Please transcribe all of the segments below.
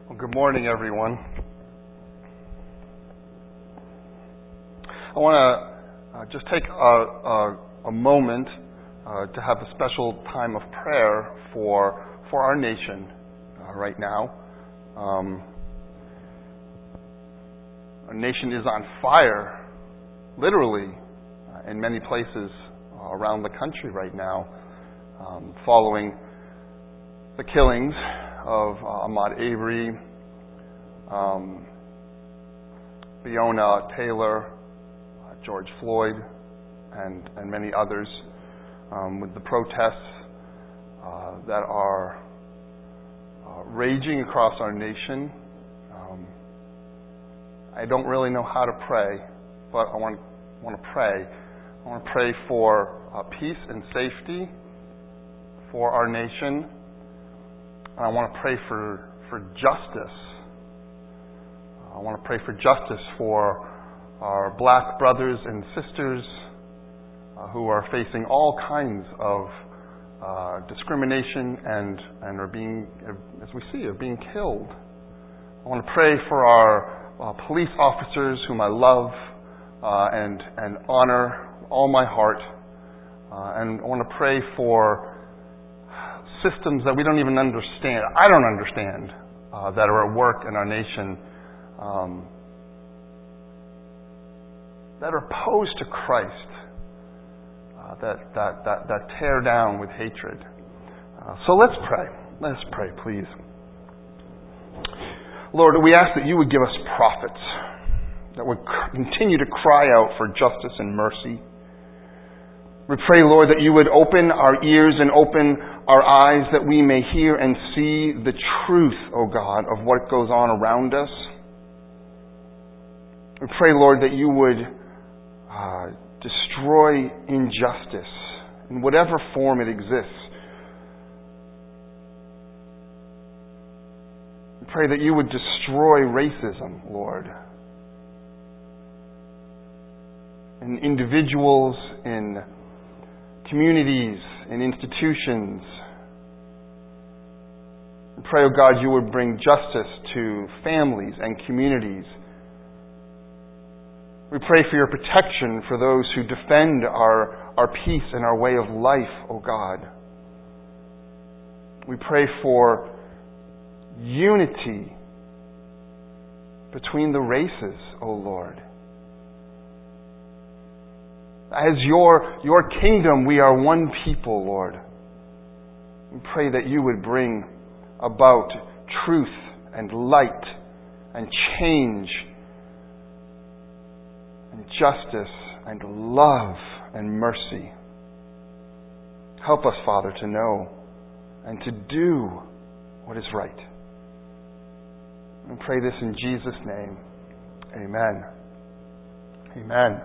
Well, good morning, everyone. I want to just take a moment to have a special time of prayer for our nation right now. Our nation is on fire, literally, in many places around the country right now, following the killings of Ahmaud Arbery, Breonna Taylor, George Floyd, and many others, with the protests that are raging across our nation. I don't really know how to pray, but I want to pray. I want to pray for peace and safety for our nation. And I want to pray for justice. I want to pray for justice for our black brothers and sisters who are facing all kinds of discrimination and are being, as we see, are being killed. I want to pray for our police officers whom I love and honor with all my heart. And I want to pray for systems that we don't even understand. I don't understand that are at work in our nation that are opposed to Christ, that tear down with hatred. So let's pray. Let's pray, please. Lord, we ask that you would give us prophets that would continue to cry out for justice and mercy. We pray, Lord, that you would open our ears and open our eyes that we may hear and see the truth, O God, of what goes on around us. We pray, Lord, that you would destroy injustice in whatever form it exists. We pray that you would destroy racism, Lord, in individuals, in communities, in institutions. We pray, O God, you would bring justice to families and communities. We pray for your protection for those who defend our peace and our way of life, O God. We pray for unity between the races, O Lord. As your kingdom, we are one people, Lord. We pray that you would bring about truth and light and change and justice and love and mercy. Help us, Father, to know and to do what is right. We pray this in Jesus' name. Amen. Amen.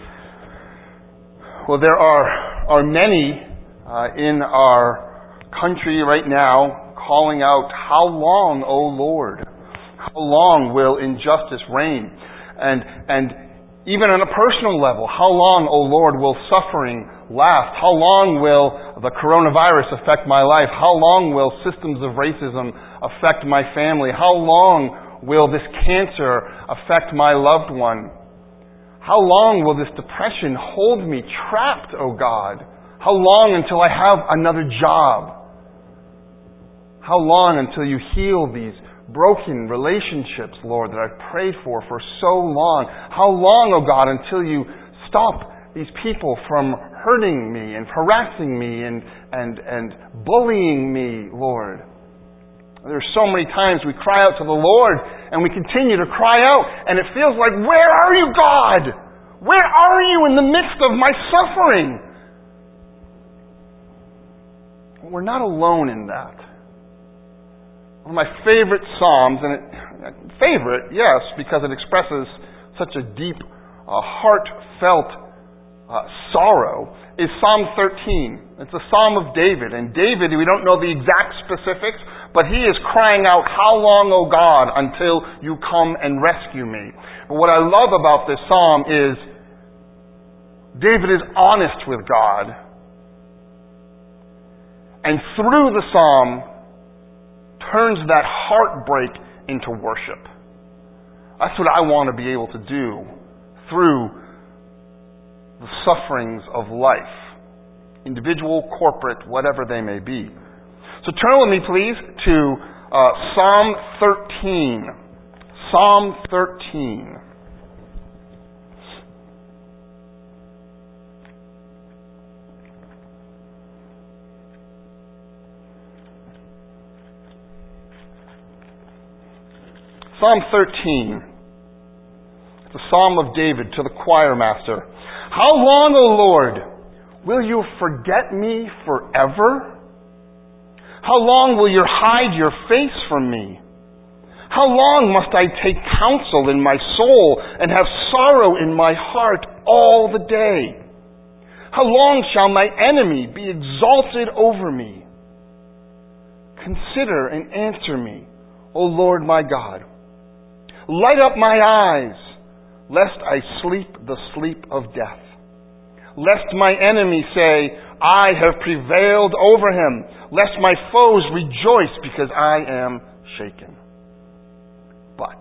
Well, there are many in our country right now calling out, "How long, O Lord? How long will injustice reign?" And even on a personal level, how long, O Lord, will suffering last? How long will the coronavirus affect my life? How long will systems of racism affect my family? How long will this cancer affect my loved one? How long will this depression hold me trapped, O God? How long until I have another job? How long until you heal these broken relationships, Lord, that I've prayed for so long? How long, O God, until you stop these people from hurting me and harassing me and bullying me, Lord? There's so many times we cry out to the Lord and we continue to cry out and it feels like, where are you, God? Where are you in the midst of my suffering? We're not alone in that. One of my favorite Psalms, favorite, yes, because it expresses such a deep, heartfelt sorrow, is Psalm 13. It's a Psalm of David. And David, we don't know the exact specifics, but he is crying out, "How long, O God, until you come and rescue me?" But what I love about this psalm is David is honest with God. And through the psalm, turns that heartbreak into worship. That's what I want to be able to do through the sufferings of life, individual, corporate, whatever they may be. So turn with me, please, to Psalm 13. Psalm 13. Psalm 13. It's a psalm of David to the choir master. How long, O Lord, will you forget me forever? How long will you hide your face from me? How long must I take counsel in my soul and have sorrow in my heart all the day? How long shall my enemy be exalted over me? Consider and answer me, O Lord my God. Light up my eyes, lest I sleep the sleep of death. Lest my enemy say, I have prevailed over him. Lest my foes rejoice because I am shaken. But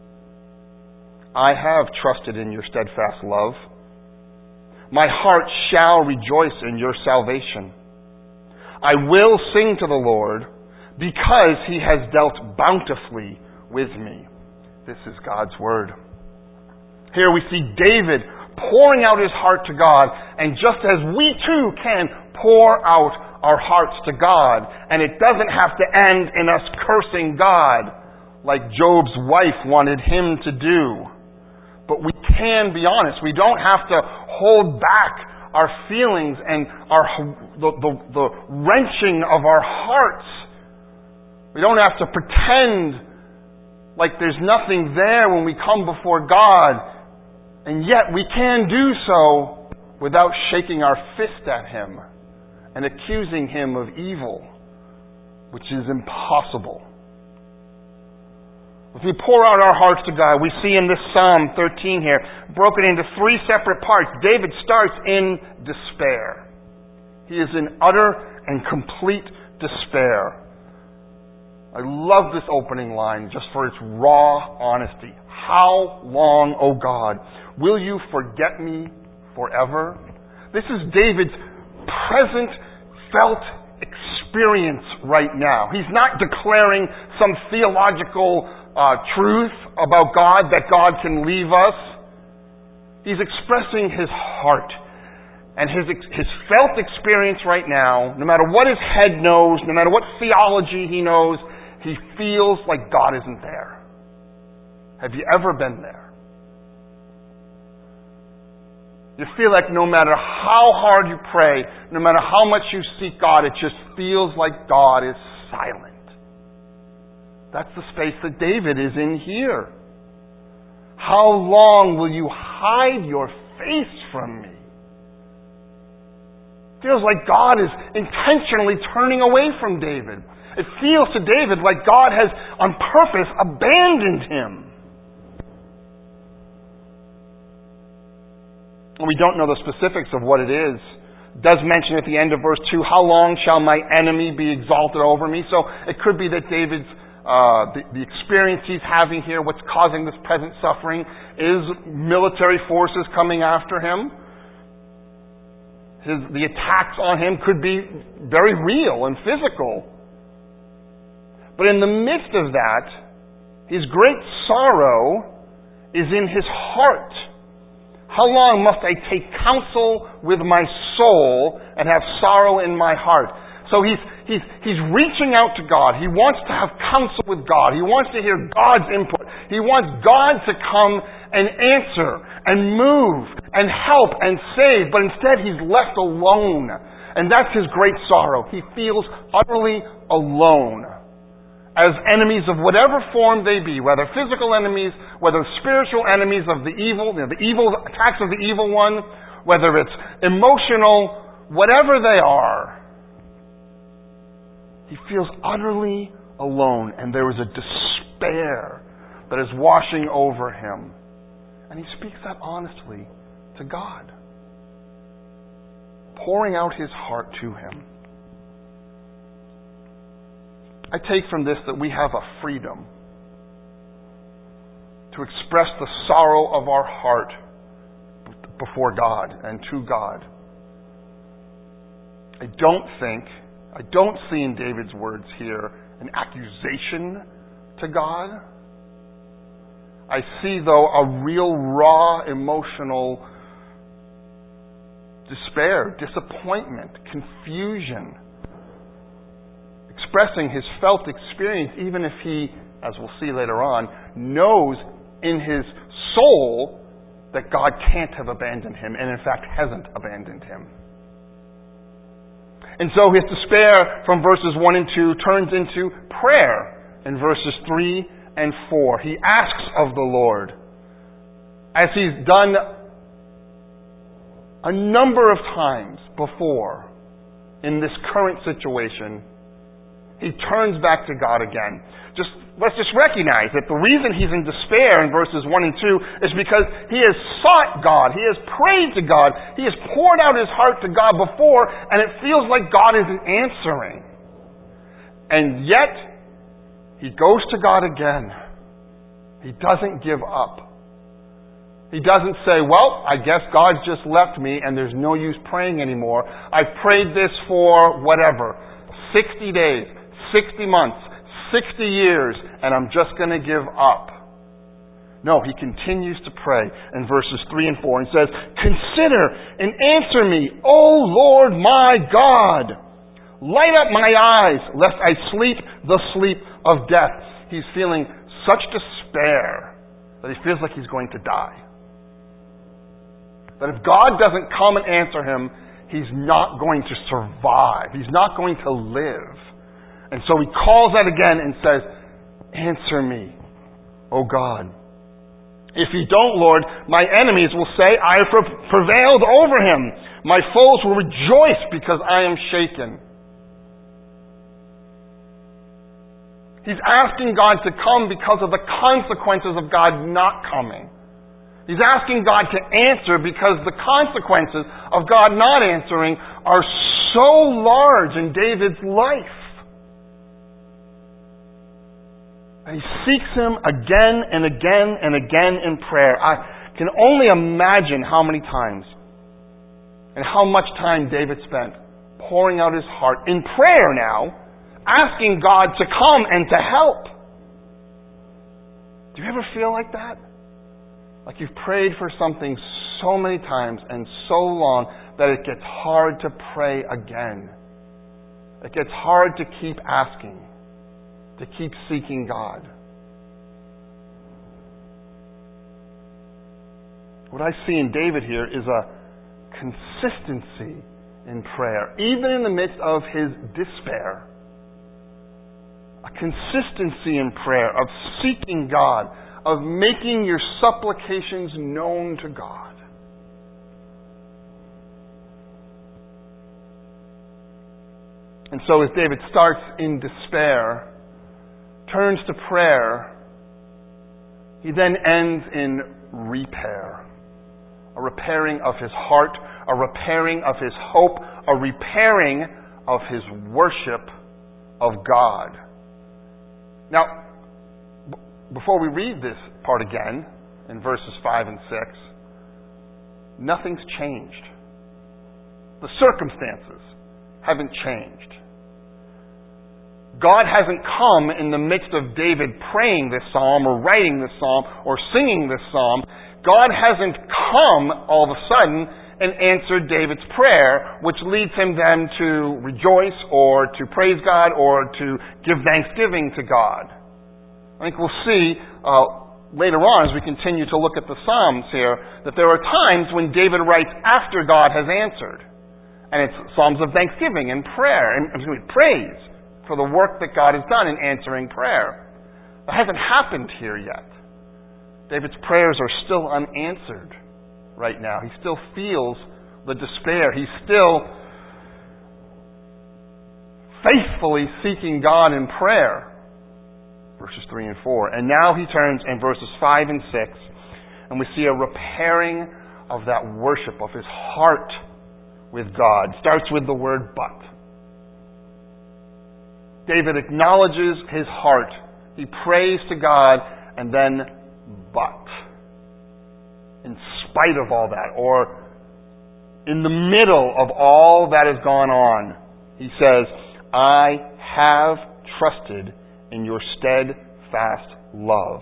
I have trusted in your steadfast love. My heart shall rejoice in your salvation. I will sing to the Lord because he has dealt bountifully with me. This is God's word. Here we see David pouring out his heart to God, and just as we too can pour out our hearts to God, and it doesn't have to end in us cursing God like Job's wife wanted him to do. But we can be honest. We don't have to hold back our feelings and the wrenching of our hearts. We don't have to pretend like there's nothing there when we come before God. And yet we can do so without shaking our fist at him and accusing him of evil, which is impossible. If we pour out our hearts to God, we see in this Psalm 13 here, broken into three separate parts. David starts in despair. He is in utter and complete despair. I love this opening line just for its raw honesty. How long, O God, will you forget me forever? This is David's present felt experience right now. He's not declaring some theological truth about God, that God can leave us. He's expressing his heart and his felt experience right now. No matter what his head knows, no matter what theology he knows, he feels like God isn't there. Have you ever been there? You feel like no matter how hard you pray, no matter how much you seek God, it just feels like God is silent. That's the space that David is in here. How long will you hide your face from me? It feels like God is intentionally turning away from David. It feels to David like God has, on purpose, abandoned him. We don't know the specifics of what it is. It does mention at the end of verse 2, how long shall my enemy be exalted over me? So it could be that David's, the experience he's having here, what's causing this present suffering, is military forces coming after him. The attacks on him could be very real and physical. But in the midst of that, his great sorrow is in his heart. How long must I take counsel with my soul and have sorrow in my heart? So he's reaching out to God. He wants to have counsel with God. He wants to hear God's input. He wants God to come and answer and move and help and save. But instead he's left alone. And that's his great sorrow. He feels utterly alone. As enemies of whatever form they be, whether physical enemies, whether spiritual enemies of the evil, the evil attacks of the evil one, whether it's emotional, whatever they are, he feels utterly alone, and there is a despair that is washing over him. And he speaks that honestly to God, pouring out his heart to him. I take from this that we have a freedom to express the sorrow of our heart before God and to God. I don't see in David's words here an accusation to God. I see, though, a real raw emotional despair, disappointment, confusion, expressing his felt experience, even if he, as we'll see later on, knows in his soul that God can't have abandoned him, and in fact hasn't abandoned him. And so his despair from verses 1 and 2 turns into prayer in verses 3 and 4. He asks of the Lord, as he's done a number of times before in this current situation, he turns back to God again. Let's just recognize that the reason he's in despair in verses 1 and 2 is because he has sought God. He has prayed to God. He has poured out his heart to God before, and it feels like God isn't answering. And yet, he goes to God again. He doesn't give up. He doesn't say, well, I guess God's just left me and there's no use praying anymore. I've prayed this for whatever, 60 days, 60 months, 60 years, and I'm just going to give up. No, he continues to pray in verses 3 and 4 and says, consider and answer me, O Lord my God. Light up my eyes, lest I sleep the sleep of death. He's feeling such despair that he feels like he's going to die. That if God doesn't come and answer him, he's not going to survive. He's not going to live. And so he calls out again and says, answer me, O God. If you don't, Lord, my enemies will say, I have prevailed over him. My foes will rejoice because I am shaken. He's asking God to come because of the consequences of God not coming. He's asking God to answer because the consequences of God not answering are so large in David's life. And he seeks him again and again and again in prayer. I can only imagine how many times and how much time David spent pouring out his heart in prayer now, asking God to come and to help. Do you ever feel like that? Like you've prayed for something so many times and so long that it gets hard to pray again. It gets hard to keep asking, to keep seeking God. What I see in David here is a consistency in prayer, even in the midst of his despair. A consistency in prayer, of seeking God, of making your supplications known to God. And so as David starts in despair, turns to prayer, he then ends in repair. A repairing of his heart, a repairing of his hope, a repairing of his worship of God. Now, before we read this part again, in verses 5 and 6, nothing's changed. The circumstances haven't changed. God hasn't come in the midst of David praying this psalm or writing this psalm or singing this psalm. God hasn't come all of a sudden and answered David's prayer, which leads him then to rejoice or to praise God or to give thanksgiving to God. I think we'll see later on as we continue to look at the Psalms here that there are times when David writes after God has answered. And it's Psalms of thanksgiving and prayer, and praise for the work that God has done in answering prayer. That hasn't happened here yet. David's prayers are still unanswered right now. He still feels the despair. He's still faithfully seeking God in prayer. Verses 3 and 4. And now he turns in verses 5 and 6, and we see a repairing of that worship of his heart with God. It starts with the word but. David acknowledges his heart. He prays to God, and then But, in spite of all that, or in the middle of all that has gone on, he says, I have trusted in your steadfast love.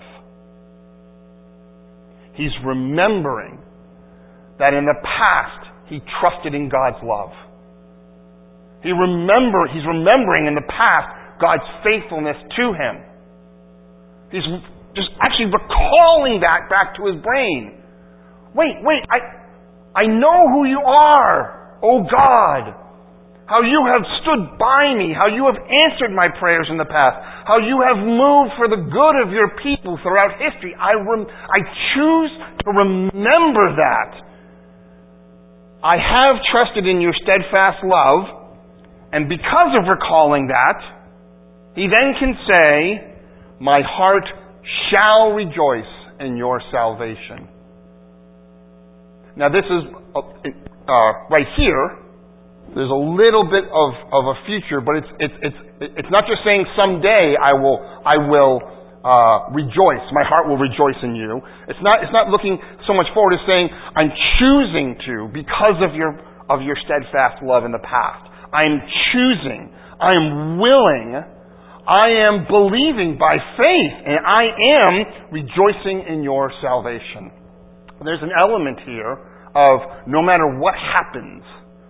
He's remembering that in the past he trusted in God's love. He's remembering in the past God's faithfulness to him. He's just actually recalling that back to his brain. Wait, I know who you are, O God. How you have stood by me, how you have answered my prayers in the past, how you have moved for the good of your people throughout history. I choose to remember that. I have trusted in your steadfast love, and because of recalling that, he then can say, my heart shall rejoice in your salvation. Now this is, right here, there's a little bit of a future, but it's not just saying someday I will rejoice. My heart will rejoice in you. It's not looking so much forward as saying I'm choosing to because of your steadfast love in the past. I'm choosing. I am willing. I am believing by faith, and I am rejoicing in your salvation. There's an element here of no matter what happens,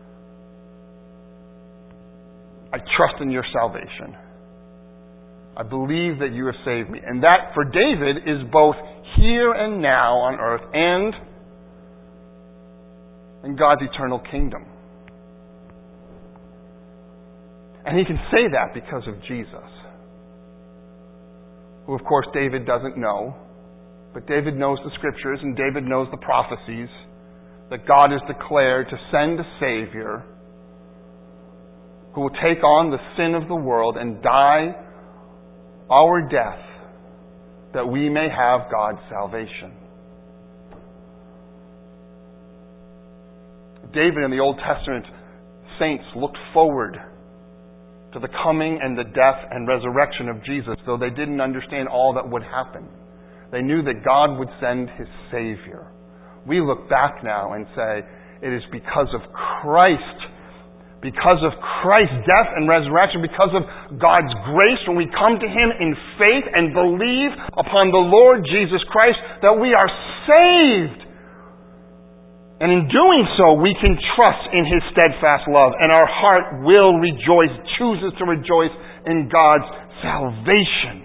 I trust in your salvation. I believe that you have saved me. And that, for David, is both here and now on earth and in God's eternal kingdom. And he can say that because of Jesus, who, of course, David doesn't know. But David knows the Scriptures, and David knows the prophecies that God has declared to send a Savior who will take on the sin of the world and die our death that we may have God's salvation. David and the Old Testament saints looked forward to the coming and the death and resurrection of Jesus, though they didn't understand all that would happen. They knew that God would send His Savior. We look back now and say, it is because of Christ's death and resurrection, because of God's grace, when we come to Him in faith and believe upon the Lord Jesus Christ, that we are saved. And in doing so, we can trust in His steadfast love, and our heart will rejoice, chooses to rejoice in God's salvation.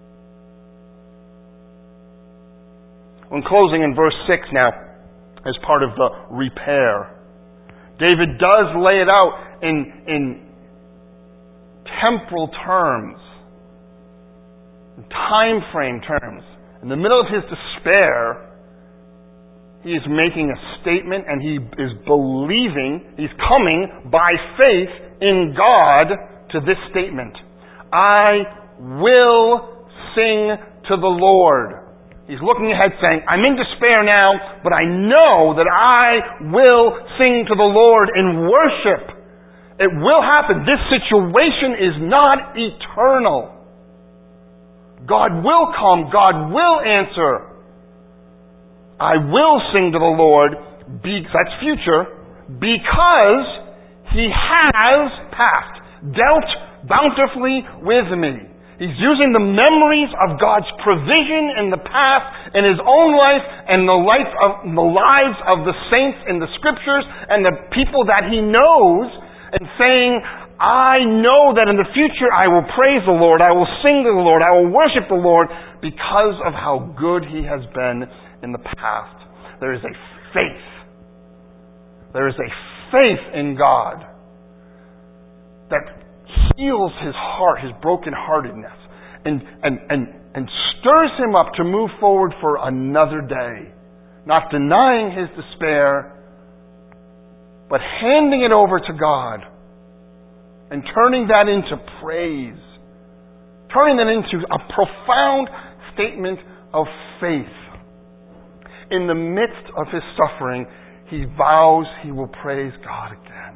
In closing, in verse 6 now, as part of the repair, David does lay it out in temporal terms, in time frame terms. In the middle of his despair, he is making a statement, and he is believing, he's coming by faith in God to this statement. I will sing to the Lord. He's looking ahead saying, I'm in despair now, but I know that I will sing to the Lord in worship. It will happen. This situation is not eternal. God will come. God will answer. I will sing to the Lord, that's future, because He has dealt bountifully with me. He's using the memories of God's provision in the past in his own life and the lives of the saints in the Scriptures and the people that he knows, and saying, I know that in the future I will praise the Lord, I will sing to the Lord, I will worship the Lord because of how good He has been in the past. There is a faith. There is a faith in God that heals his heart, his brokenheartedness, and stirs him up to move forward for another day. Not denying his despair, but handing it over to God and turning that into praise. Turning that into a profound statement of faith. In the midst of his suffering, he vows he will praise God again.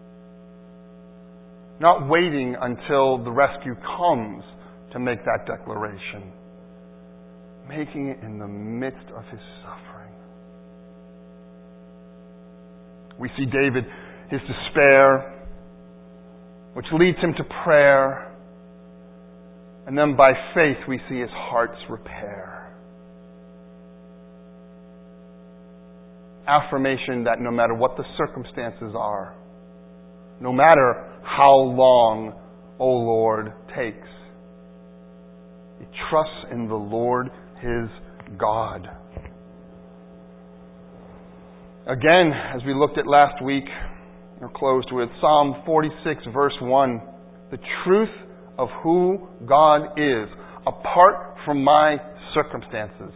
Not waiting until the rescue comes to make that declaration. making it in the midst of his suffering. We see David, his despair, which leads him to prayer. And then by faith we see his heart's repair. Affirmation that no matter what the circumstances are, no matter how long, O Lord, takes, he trusts in the Lord his God. Again, as we looked at last week, we're closed with Psalm 46, verse 1. The truth of who God is, apart from my circumstances.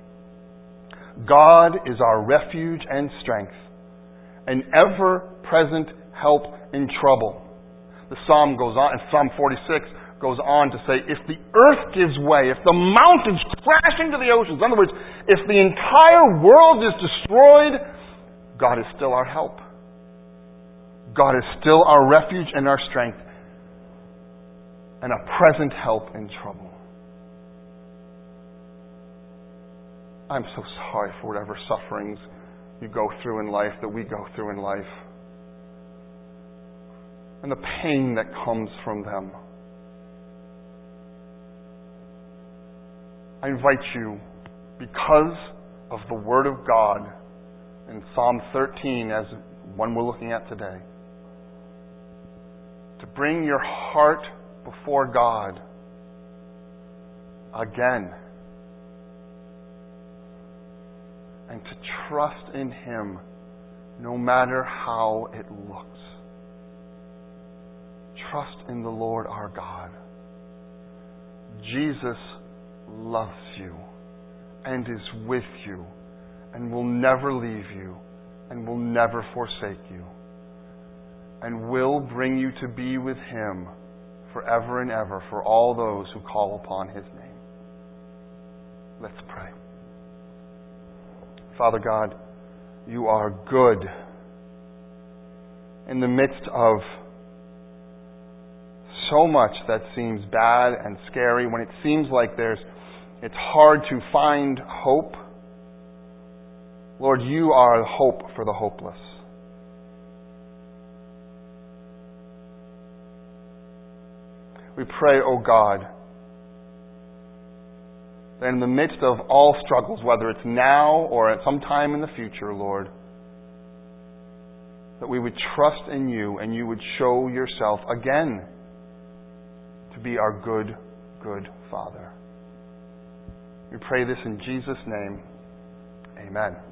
God is our refuge and strength, an ever-present help in trouble. The psalm goes on, and Psalm 46 goes on to say, if the earth gives way, if the mountains crash into the oceans, in other words, if the entire world is destroyed, God is still our help. God is still our refuge and our strength, and a present help in trouble. I'm so sorry for whatever sufferings you go through in life, that we go through in life, and the pain that comes from them. I invite you, because of the Word of God in Psalm 13, as one we're looking at today, to bring your heart before God again and to trust in Him no matter how it looks. Trust in the Lord our God. Jesus loves you and is with you and will never leave you and will never forsake you and will bring you to be with Him forever and ever for all those who call upon His name. Let's pray. Father God, you are good in the midst of so much that seems bad and scary, when it seems like it's hard to find hope. Lord, you are hope for the hopeless. We pray, O God, that in the midst of all struggles, whether it's now or at some time in the future, Lord, that we would trust in you and you would show yourself again to be our good, good Father. We pray this in Jesus' name. Amen.